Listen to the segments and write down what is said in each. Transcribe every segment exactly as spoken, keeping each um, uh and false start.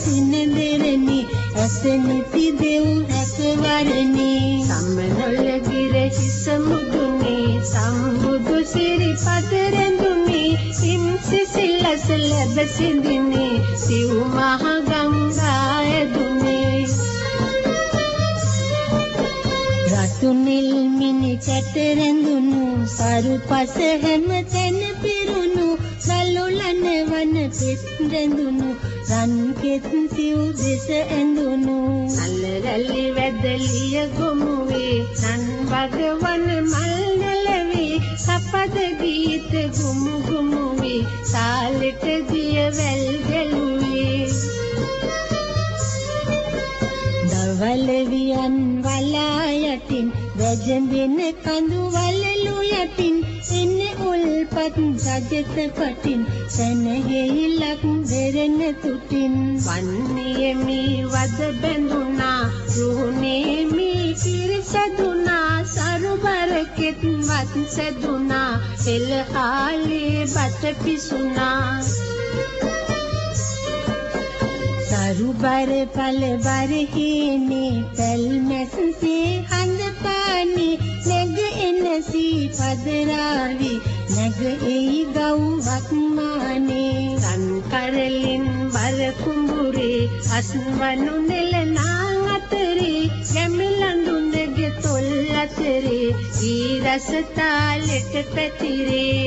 සින දෙරණි ඇසෙනිති දෙව් රැකවරණි සමනොල ගිර හිස මුදුනි සම්බුදු සිරිපද රැඳුනි සිම්සිසිලස ලැබ සිඳිනි සිව් මහ ගංගා ඇදුනි රතු නිල් මිනි කැට රැඳුණු සරු පස හැම තැන පිරුණු සලුලන වන පෙත් රැඳුණු රන් කෙත් සිව් දෙස ඇඳුණු නල රැලි වැදලිය ගොමුවේ නන් භගවන මල් නැලවේ සපද ගීත ගුමු ගුමුවේ සාලෙට දිය වැල් ගැලුවේ දවල් වියන් වලා යටින් වැජඹෙන කඳු වලලු යටින් එන්නේ උල්පත් සජත පටින් සනගෙයිලක් දෙරෙන තුටින් වන්නේ මී වද බැඳුනා රුහුනේ මී කිරිසදුනා සරුබර කෙත් වත් සදුනා එල ආලේ බට පිසුනා සරුබර පල බර හේනේ පැල් මැස්සේ හඳ පානි නැග එනසී පදරාවි නැග එයි ගව්වක් මානේ තන් කරලින් බර කුඹුරේ අස්වනු නෙලනා අතරේ ගැමිලඳුනගේ තොල් අතරේ ඊ රස තාලෙට පැතිරේ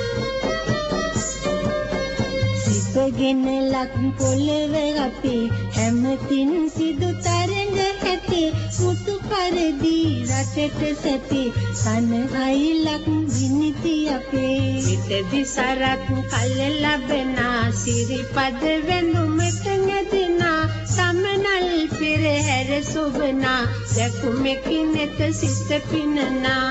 ගෙන ලක් පොළව අපේ හැමතින් සිදු තරඟ ඇතේ මුතු පරදී රටට සැපේ සනහයි ලක් දිනිති අපේ විතදි සරත් කල ලැබෙනා සිරිපද වෙනුමට නැදෙනා සමනල් පෙරහැර සොබනා දැකුමකින් එත සිත පිනනා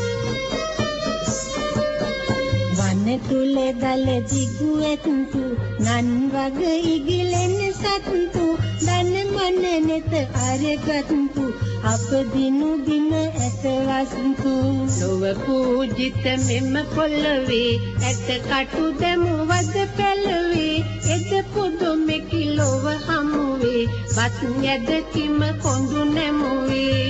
තුල දල දිගු ඇතුතු නන් වග ඉගිලෙන සත්තු දන මන නෙත අරගත්තු අප දිනු දින ඇත වස්තු ලොව පූජිත මෙම පොළවේ ඇත කටු දැමුවද පැලවේ එද පුදුමෙකි ලොව හමුවේ වත් යද කිම කොඳු නැමුවේ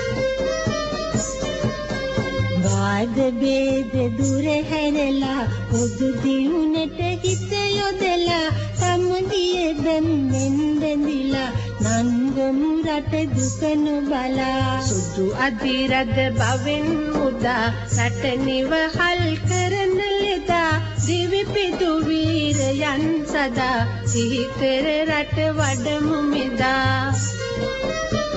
වාද බේද දුර හැරලා පොදු දියුණට හිත යොදලා සම්දිය දැම්මෙන් බැඳිලා නංගමු රට දුක නොබලා සුදු අධිරද බවෙන් උදා රට නිවහල් කරන ලෙදා දිවි පිදු වීරයන් සදා සිහි කර රට වඩමු මෙදා